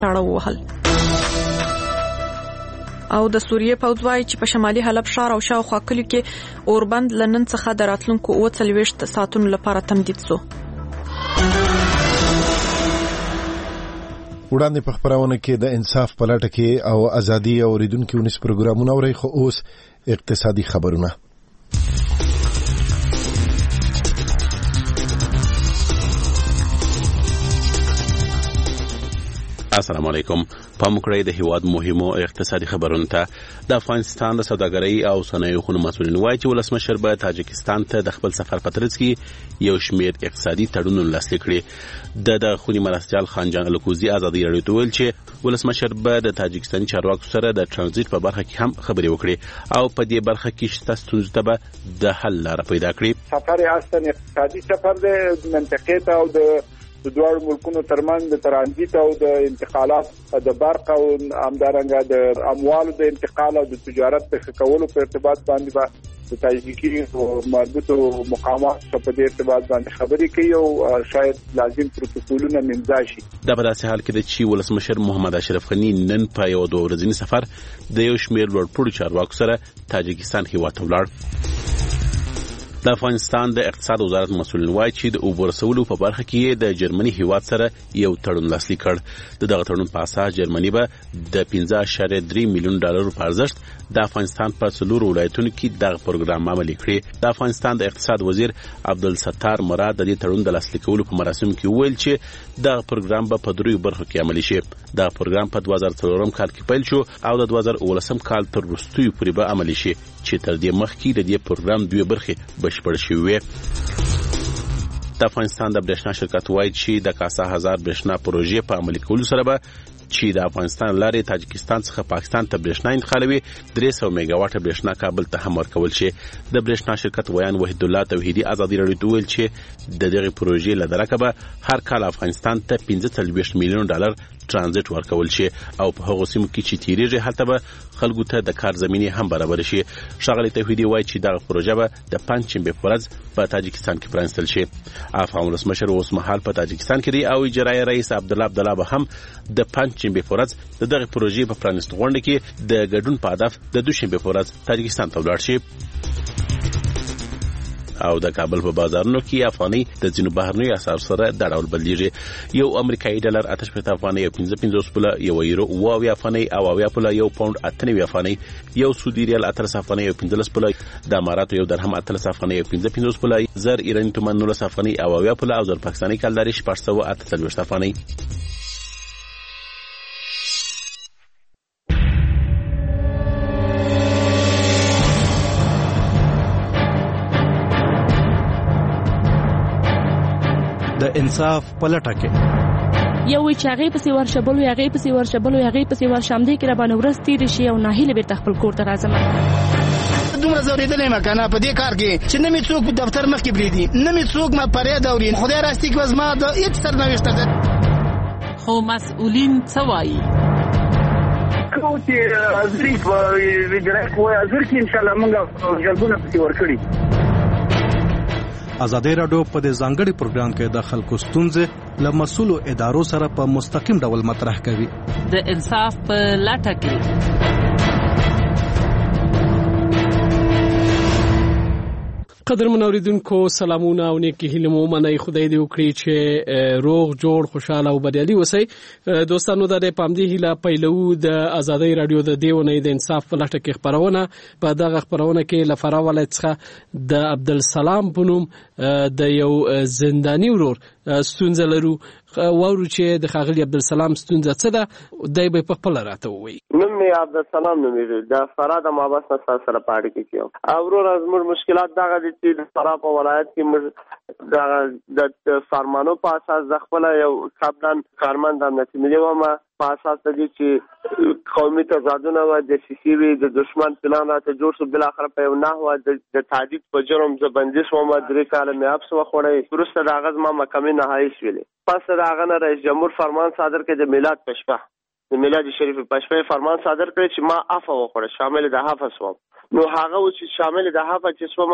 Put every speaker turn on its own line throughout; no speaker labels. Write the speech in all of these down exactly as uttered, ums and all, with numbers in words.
تاړه ووهل. او د سوریې پوځ وایي چې په شمالي حلب ښار او شاوخوا کلیو کې اوربند له نن څخه د راتلونکو اووه څلوېښت ساعتونو لپاره تمدید شو.
وړاندې په خپرونه کې د انصاف په لټه کې او ازادي او اوریدونکو ونیس پروګرامونه اوري، خو اوس اقتصادي خبرونه.
السلام علیکم. پام وکړئ د هیواد مهمو اقتصادي خبرونو ته. د افغانستان د سوداګرۍ او صنایعو خونو مسؤلین وایي چې ولسمشر به تاجکستان ته د خپل سفر په ترڅ کې یو شمېر اقتصادي تړونونه لاسلیک کړي. د د خوني مرستیال خانجان الکوزي ازادي راډیو ته ویل چې ولسمشر به د تاجکستاني چارواکو سره د ترانزیت په برخه کې هم خبرې وکړي او په دې برخه کې شته ستونزو ته به د حل لاره پیدا کړي.
سفر اصلا اقتصادي سفر دی، منطقې ته او د د دوه ملکونو ترمنځ د ترانزیت او د انتقالات د برق او همدارنګه د اموالو د انتقال او د تجارت د ښه کولو په ارتباط باندې به د تاجیکي او مربوطو مقامات په دې ارتباط باندې خبرې کوي او شاید لازم پروتوکولونه منځ شي.
دا په داسې حال کې د چې ولسمشر محمد اشرف غني نن په یو دوه ورځنی سفر د یو شمېر لوړپوړو چارواکو سره تاجکستان هیواد ته ولاړ. د افغانستان د اقتصاد وزارت مسؤلین وایي چې د اوبو رسولو په برخه کې د جرمني هیواد سره یو تړون لاسلیک کړ. د دغه تړون په اساس جرمني به د پنځه اعشاریه درې میلیون ډالرو په ارزښت د افغانستان په څلورو ولایتونو کې دغه پروګرام عملي کړي. د افغانستان د اقتصاد وزیر عبدالستار مراد د دې تړون د لاسلیکولو په مراسم کې وویل چې دغه پروګرام به په دریو برخو کې عملي شي. دغه پروګرام په دوه زره څلورم کال کې پیل شو او د دوه زره اوولسم کال تر وروستیو پورې به عملي شي چې تر دې مخکې د دې پروګرام دوه برخې بشپړ شوې وي. د افغانستان د برېښنا شرکت وایي چې د کاسا هزار برېښنا پروژې په عملي کولو سره به چې د افغانستان لارې تاجکستان څخه پاکستان ته برېښنا انتقالوي درې سوه میگا واټه برېښنا کابل ته هم ورکول شي. د برېښنا شرکت ویان وحید الله توحیدي ازادي راډیو ته ویل چې د دغه پروژې له درکه به هر کال افغانستان ته پنځه څلوېښت میلیون ډالر ترانزیت ورکول شي او په هغو سیمو کې چې تیریږي هلته به خلکو ته د کار زمینه هم برابر شي. ښاغلی توحیدي وایي چې دغه پروژه به د پنځشنبې په ورځ په تاجکستان کې پرانستل شي. افغان ولسمشر اوس مهال په تاجکستان کې دی او اجرایي رئیس عبدالله عبدالله به هم د پنځشنبې په ورځ د دغه پروژې په پرانست غونډه کې د ګډون په هدف د دوشنبې په ورځ تاجکستان ته ولاړ شي. او د کابل په بازارونو کې افغاني د ځینو بهرنیو اسعارو سره د ډول بدلیږي. یو امریکایي ډالر اته شپېته افغانۍ او پنځه پنځوس پوله، یو یورو اوه اویا افغانۍ او اویا پوله، یو پاونډ اته نوي افغانۍ، یو سعودي ریال اتلس افغانۍ او پنځلس پوله، د اماراتو یو درهم اتلس افغانۍ او پنځه پنځوس پوله، زر ایراني تومان نولس افغانۍ او اویا پوله او زر پاکستاني کلداري شپږ سوه اته څلوېښت افغانۍ.
د انصاف پلټه کې
یو وی چې هغه پسې ورشبل وي هغه پسې ورشبل وي هغه پسې ورشامدې کې را باندې ورس تیر شي او ناهیله بیرته خپل کور ته راځم.
دومره زورېدلې ما کنه په دې کار کې چې نه می څوک په دفتر مخ کې بریدي، نه می څوک ما پرې دا ورین خدای راستي کې وزما د هیڅ سرنوشت ده.
خو مسؤلین څه وایي؟
کوم چې ازري په ویډرک وای ازر کې ان شاء الله موږ جلبونه پسې ورکړي.
ازادي راډیو په دې ځانګړي پروګرام کې د خلکو ستونزې له مسؤلو ادارو سره په مستقیم ډول مطرح کوي.
د انصاف په لټه کې
قدرمن اوریدونکو سلامونه او نیکی هیله مو منای خدای دې وکړي چې روغ جوړ خوشاله او بریالي اوسئ. دوستانو د پامدی هیله پیلو د ازادي رادیو د دیونه د انصاف په لټه کې خبرونه په دغه خبرونه کې لفرا ولایت څخه د عبدالسلام بنوم د یو زنداني ورور ستونزه لرو. وورو چې د خاغلی عبدالسلام ستونزه څه ده دای به په خپل راته وایي.
نوم می عبدالسلام نوم دی د فراد مابس سره پاړی کې کیو اورور از مر مشکلات دغه چې د فراد په ولایت کې د فرمانو په اساس د خپل یو کابلان کارمند هم نتیجه و ما په اساس د چې قومي تضادونه و د سیسي وی د دشمن پلان راته جوړ شو بل اخر په نه و د تعدید په جرم زبندیش و ما درې کال می اپس و خوړې ورسته د اغاز ما محکمې نهایی شولې. پس د اغه رئیس جمهور فرمان صادر کړ د میلاد پښپا د میلاد شریف پښپا فرمان صادر کړ چې ما عفو وکړه شامل د حافظ و نو هغه چې شامل د حافظ چې سوما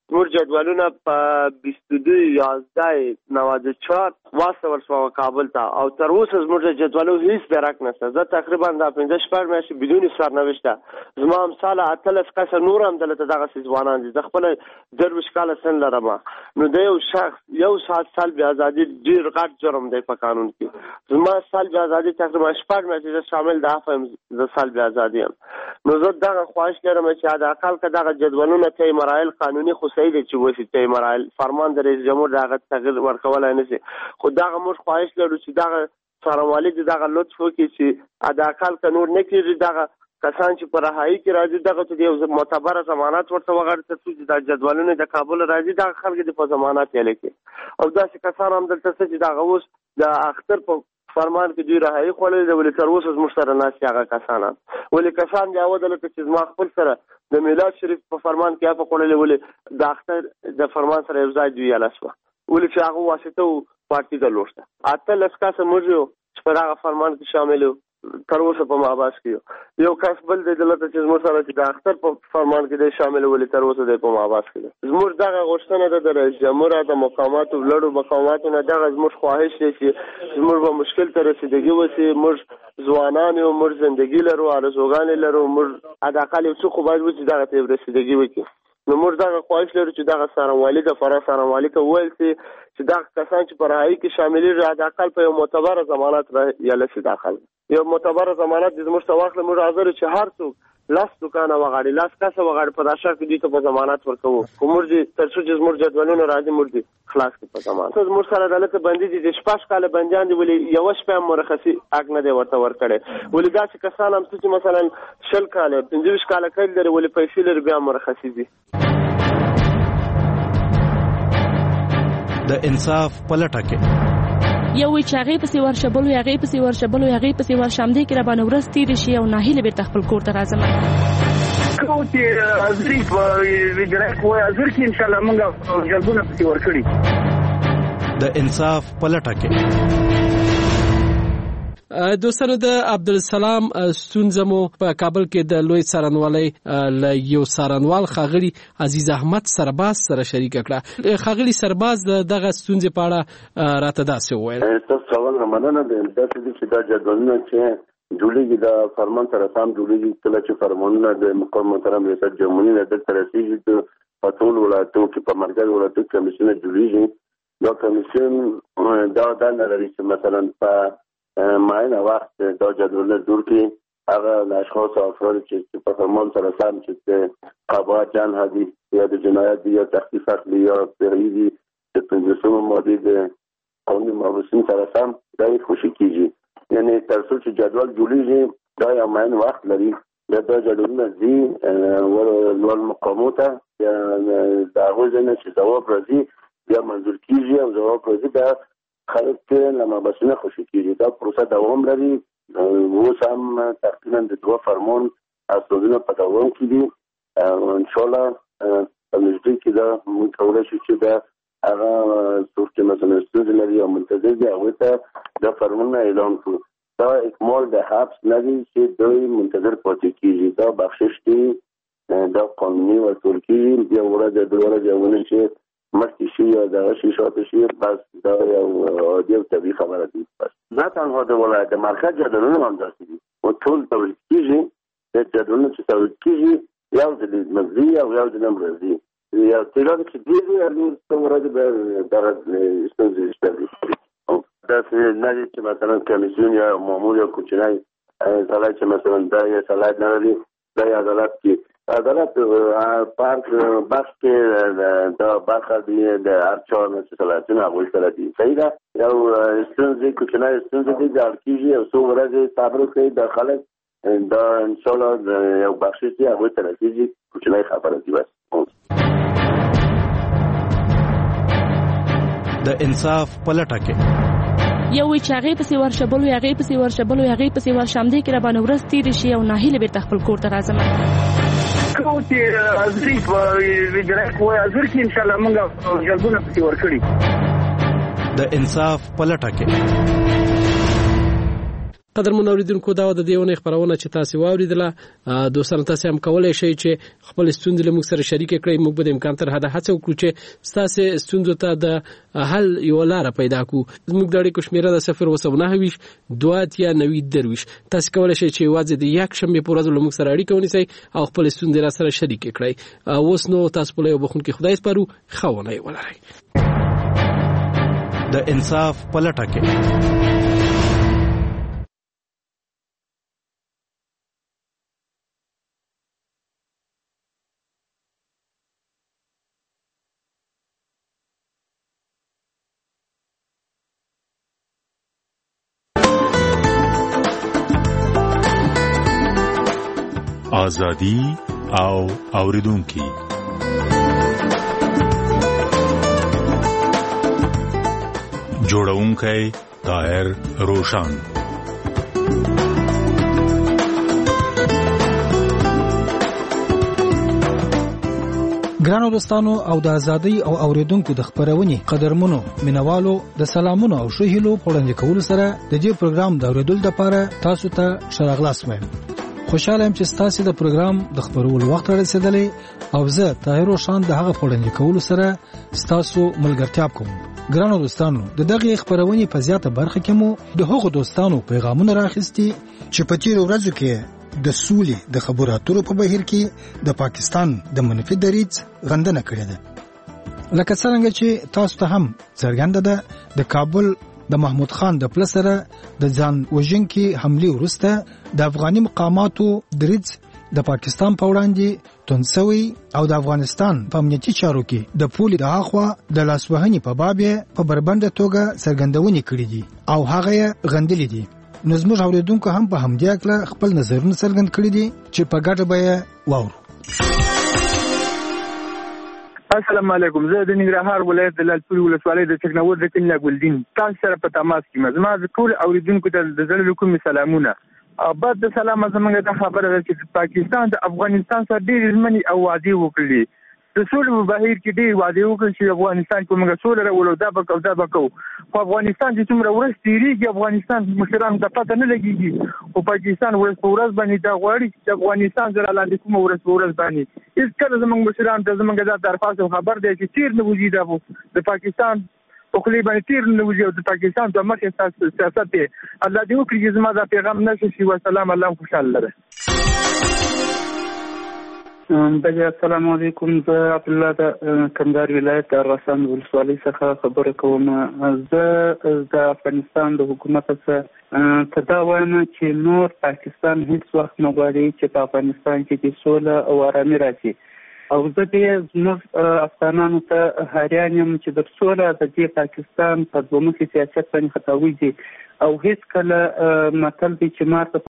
زموږ جدولونه په بیست و دو یازده نود و چهار واستول شوه کابل ته او تر اوسه زموږ جدولو هیڅ درک نشته. زه تقریبا دا پنځه شپږ میاشتې بدون سرنوشته زما امثاله اتلس کسه نور هم دلته دغسې ځوانان دي. زه خپله درویشت کاله سن لرم. نو د یو شخص یو ساعت سلب ازادي ډېر غټ جرم دی په قانون کې. زما سلب ازادي تقریبا شپږ میاشتې زه شامل د عفو یم زه سلب ازادي یم. نو زه دغه خواهش لرم چې حداقل که دغه جدولونه ته مراحل قانوني خو صحیح دی چې وشي ته مراحل فرمان د رئیس جمهور دغه تغیر ورکولی نه شي. خو دغه موږ خواهش لرو چې دغه څارنوالي د دغه لطف وکړي چې حداقل که نور نه کېږي دغه کسان چې په رهایي کې راځي دغه ته د یو معتبره ضمانت ورته وغواړي تر څو چې دا جدولونه د کابل راځي دغه خلک دې په ضمانت یې لیکي. او داسې کسان هم دلته شته چې دغه اوس د اختر په فرمان کې دوی رهایي خوړلې ده ولې تر اوسه زموږ سره ناست دي هغه کسان ولې کسان بیا ودرېدل چې زما خپل سره د میلاد شریف په فرمان کې عفو خوړلې ولې د اختر د فرمان سره یو ځای دوی یاله شوه ولې چې هغه واسطه و پارټي درلوده. اتلس کسه موږ یو چې په دغه فرمان کې شامل یو تر اوسه په محبس کې یو کس بل دی دلته چې زموږ سره چې د اختر په فرمان کې دی شامل ولې تر اوسه دی په محبس کې دی. زموږ دغه غوښتنه ده د رئیس جمهور د مقاماتو لوړو مقاماتو نه دغه زموږ خواهش دی چې زموږ به مشکل ته رسیدګي وشي. موږ ځوانان یو موږ زندګي لرو آرزوګانې لرو موږ حداقل یو څه خو باید وشي دغه ته رسیدګي وکړي. نو موږ دغه خواهش لرو چې دغه څارنوالي د فرا څارنوالي ته وویل شي چې دغه کسان چې په رهایي کې شاملېږي حداقل په یو معتبره ضمانت یاله شي داخل یو معتبره ضمانت د زموږ ته واخلي. موږ حاضر چې هر څوک لاس دوکانه وغواړي لاس کسه وغواړي په دا شک دوی ته په ضمانت ورکوو. خو موږ دې تر څو چې زموږ جدولونه راځي موږ دې خلاص کړي په ضمانت. زموږ سره دلته بندي دي د شپږ کاله بندیان دي ولې یوه شپه هم مرخصي حق نه دی ورته ورکړی. ولې داسې کسان هم چې مثلا شل کاله پنځه ویشت کاله قید لري ولې پیسې لري بیا مرخصي دي.
د انصاف پلټه کې
یو وی چې هغه پسې ورشبلو هغه پسې ورشبلو هغه پسې ورشمدي کې را باندې ورستي دي شي او ناهیله به خپل کور ته راځم
کوتي ازري په ویډرک وای ازر کې ان شاء الله موږ جلبونه پسې ورکړي.
د انصاف پلټه کې
دوستانو د عبدالسلام ستونزمو په کابل کې د لوی څارنوالۍ له یو څارنوال ښاغلي عزیز احمد سرباز سره شریک کړه. ښاغلي سرباز دغه ستونزې په اړه راته داسې وویل.
تاسو څنګه مننه ده داسې چې دا جدولونه چې جوړیږي د فرمان سره سم جوړیږي کله چې فرمانونه د مقام محترم ریاست جمهوریت نه د ترسیږي په ټول ولایتونو کې په مرکز ولایتونو کې کمیسیون جوړیږي. دا کمیسیون دا دا نه لري چې مثلا په معینه وخت دا جدول جوړ کړي هغه اشخاص او افراد چې په فرمان سره سم چې قباحت جنح دي یا د جنایت دي یا تخفیف اخلي یا پیروي دي د پنځوسمه ماده د قانون مبارزین سره سم دا خوشي کیږي. یعنی تر څو چې جدول جوړیږي دا یو معین وخت لري. دا د جدولونه دي ول مقامات یا دا غوښنه چې جواب راځي یا منظور کیږي او جواب راځي دا خلک ته لمبسونه خوشي کیږي. دا پروسه دوام لري. اوس هم تقریبا د دوه فرمان اساسونه په دوام کې دي. ان شاء الله په نږدې کې دا موږ کولای شو چې دا هغه څوک چې مثلا ستونزې لري او منتظر دي هغوی ته دا فرمانونه اعلان کړو. دا اکمال د حبس نه دي چې دوی منتظر پاتې کیږي. دا بخشش دي دا قانوني ورکول کیږي. بیا ورځ دوه ورځې ونه چې مخکې شي یا دغه شي شاته شي بس دا یو عادي او طبیعي خبره دي. بس نه تنها د ولایت مرکز جدولونه هم داسې دي او ټول تولید کیږي. د جدولونه چې تولید کیږي یو د مزي او یو د نمرزي یو تعداد چې دی یعنی څو ورځې به دغه ستونزې شته. دا نه دي چې مثلا کمیسیون یا مامور یا کوچنی سړی چې مثلا دا یې صلاحیت نه لري دا یې عدالت کې عدالت پارک بس کې دا برخه دی د هر چا چې صلاحیتونه هغوی سره دي. صحیح ده. یو ستونزې کوچنی ستونزې دي د حل کېږي او څو ورځې صبر وکړئ د خلک دا انشاءالله یو بخشش دی هغوی ته رسېږي. کوچنی خبره دي بس.
د انصاف پلټه کې
یو وی چې هغه پسې ورشبلو هغه پسې ورشبلو هغه پسې ورشمدي کې را باندې ورستي دي شي او ناهیله به خپل کور ته راځم
کوتي ازري په ویډرک وای ازر کې ان شاء الله موږ جلبونه پسې ورکړي.
د انصاف پلټه کې
قدرمن اوریدونکو دا د دیونه خبرونه چې تاسو واوریدله دوستانو تاسو هم کولای شئ چې خپل ستوندې له موږ سره شریک کړئ. موږ به د امکان تر حده هڅه وکړو چې تاسو ستوندو ته د حل یو لار پیدا کړو. موږ د اړیکو شمیره د صفر اووه نهه ویشت دوه اتیا نوي درویشت. تاسو کولای شئ چې واځي د یک شنبه په ورځ له موږ سره اړیکه ونیسئ او خپل ستوندې را سره شریک کړئ. اوس نو تاسو په یو بخون کې خدای سپارو خونه ولرئ.
د انصاف پلټه کې
آزادی او اوریدونکي. جوړونکی طاهر روشان.
ګرانو دوستانو او د ازادۍ او اوریدونکو د خبرونې قدرمنو مینوالو د سلامونو او ښه هیلو په وړاندې کولو سره د دې پروګرام د اوریدلو لپاره تاسو ته شراغلاس وایم. خوشاله یم چې تاسو د پروګرام د خبرولو وخت رسیدلی او زه طاهر روشان د هغه په وړاندې کولو سره تاسو ملګرتیا کوم. ګرانو دوستانو د دغه خبرونې په زیاته برخه کې مو د هغو دوستانو پیغامونه راخستي چې په تیر ورځو کې د سولې د خبرو اترو په بهیر کې د پاکستان د منفي دریځ غندنه کړې ده. لکه څنګه چې تاسو ته هم څرګنده ده د کابل د محمود خان د پل سره د ځان وژونکي حملې وروسته د افغاني مقاماتو دریځ د پاکستان په وړاندې تونسوي او د افغانستان په امنیتي چارو کې د پولې د اخوا د لاسوهنې په باب په بربنده توګه څرګندونې کړې دي او هغه یې غندلې دي. نو زموږ اوریدونکو هم په همدې اړه خپل نظرونه څرګند کړي دي چې په ګډه به یې واورو.
السلام علیکم. زه د ننګرهار ولایت د لالپورې ولسوالۍ د ټکنور د کلي ګلدین تاسو سره په تماس کې یم. زما د ټول اوریدونکو ته د زړه کومې سلامونه. بعد د سلام زمونږ د خبره ده چې پاکستان د افغانستان سره ډېرې ژمنې او وعدې وکړي. د سولې په بهیر کې ډېرې وعدې وکړي چې افغانستان کې موږ سوله راولو، دا به کوو دا به کوو. خو افغانستان چې څومره ورځ تېرېږي افغانستان مشرانو ته پته نه لګېږي. خو پاکستان ورځ په ورځ باندې دا غواړي چې افغانستان سره لاندې کومه ورځ په ورځ باندې هېڅکله زموږ مشرانو ته زموږ دا درخواست او خبر دی چې تېر نه وځي دا د پاکستان په خولې باندې تېر نه وځي او د پاکستان دوه مخې سیاست دی. الله دې وکړي چې زما دا پیغام نشر شي. وسلام. الله خوشحاله لره.
بله السلام علیکم. زه عبدالله د کندهار ولایت د ارغسان ولسوالۍ څخه خبره کوم. زه د افغانستان د حکومت څخه ته دا وایم چې نور پاکستان هیڅ وخت نه غواړي چې په افغانستان کې سوله او آرامي راشي. او زه دې زموږ افغانانو ته حیران یم چې د سوله د دې پاکستان په دوه مخي سیاست باندې خطا وځي او هیڅ کله متل دی چې ماته